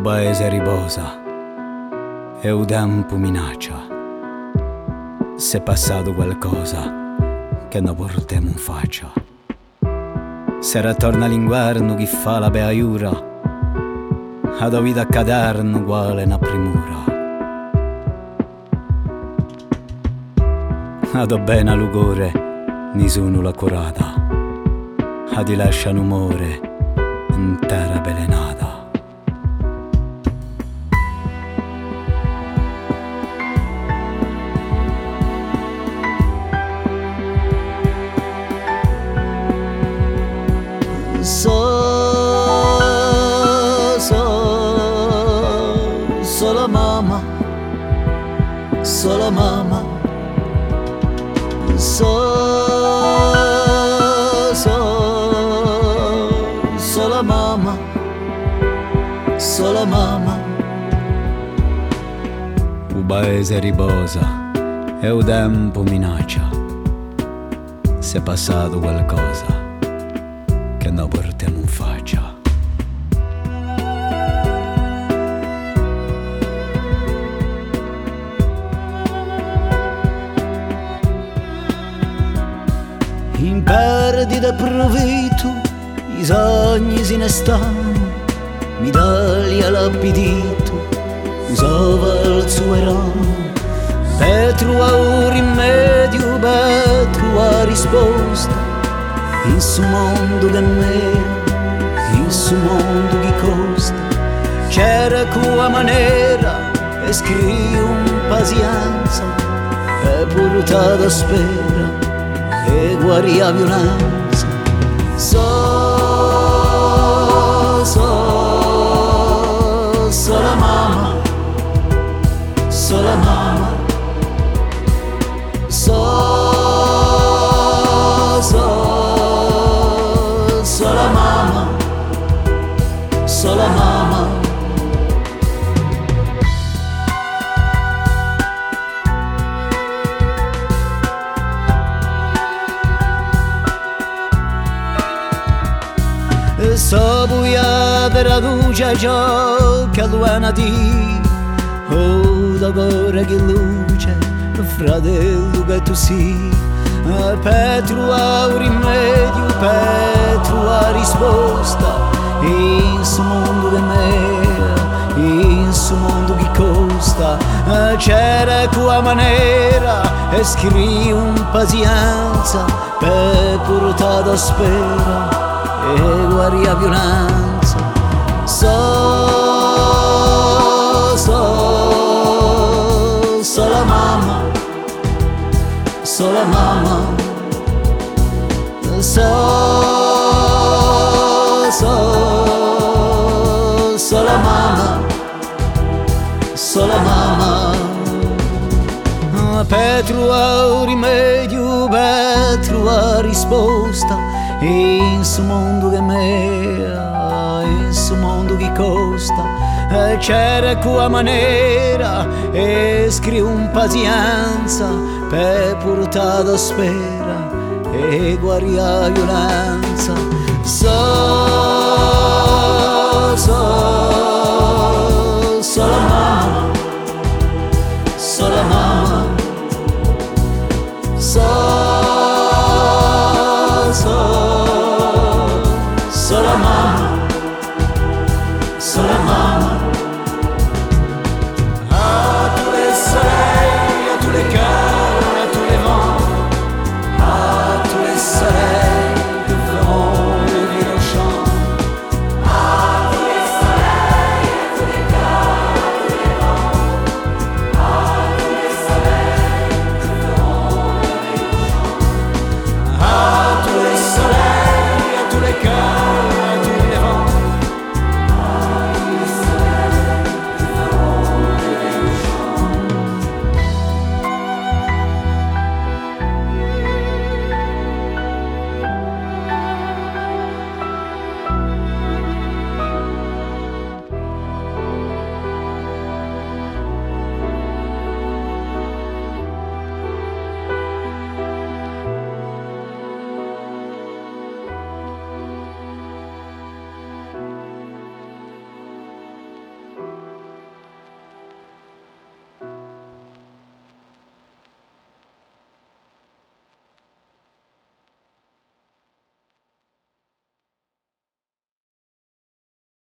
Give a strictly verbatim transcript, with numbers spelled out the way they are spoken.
paese riposa e un tempo minaccia. Se è passato qualcosa che non portiamo in faccia. Se ritorna l'inverno chi fa la beaiura, ad vita a caderno quale una primura. Ad bene a lugore nessuno l'ha curata, ad lascia un umore intera belenata. So, so, solo mamma, solo mamma. So, so, solo mamma, solo mamma. Un paese riposa e un tempo minaccia. Se è passato qualcosa che non portiamo in faccia. In perdita provveduto i sogni se ne stanno, medaglia l'appetito usava il suo ramo. Per trovare un rimedio, per trovare risposta in su mondo che mea, in su mondo che costa. C'era quella maniera e scrivi un pazienza e portata a spera e guarì la violenza. So, so, sola mamma, sola mamma. So, so, sola mamma, sola mamma. So buia della luce ciò che luana di, oh da cuore che luce, fratello che tu sei, per trovare un rimedio, per trovare risposta, in su mondo che mea, in su mondo che costa. C'era quella maniera e scrivi un pazienza per portare a spera e guarì la violenza. So, so, sola mamma, sola mamma. So, so, sola mamma, sola mamma. Per trovare un rimedio, per trovare risposta in su mondo che mea, in su mondo che costa. C'era quella maniera e scrivi un pazienza per portare a spera e guarì la violenza. So, so, sola